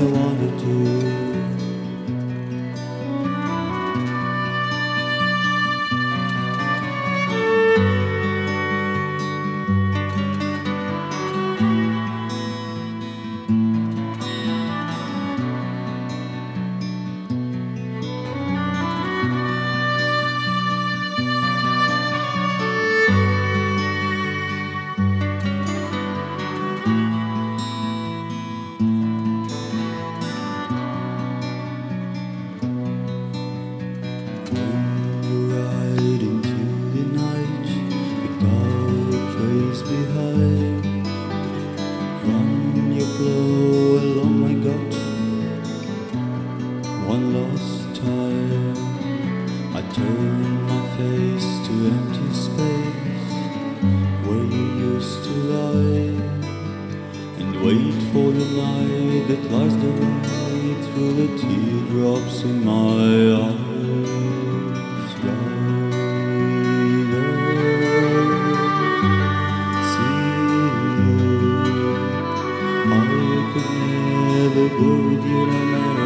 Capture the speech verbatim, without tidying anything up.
wanted to. Run your glow along my gut, one last time. I turn my face to empty space where you used to lie, and wait for the light that lies the right through the teardrops in my eyes. Never go with you no matter